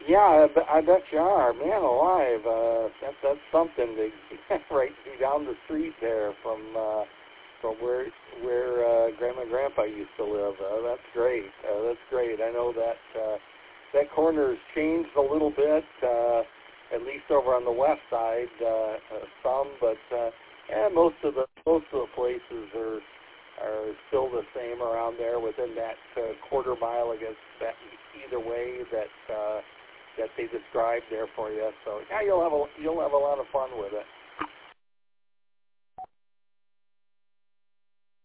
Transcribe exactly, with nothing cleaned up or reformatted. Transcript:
Yeah, I, be- I bet you are. Man alive, uh, that, that's something to right down the street there from uh, from where where uh, Grandma and Grandpa used to live. Uh, that's great. Uh, that's great. I know that uh, that corner has changed a little bit, uh, at least over on the west side, uh, uh, some, but uh, yeah, most of the most of the places are are still the same around there within that uh, quarter mile, I guess, that either way that uh, that they described there for you. So yeah, you'll have a you'll have a lot of fun with it.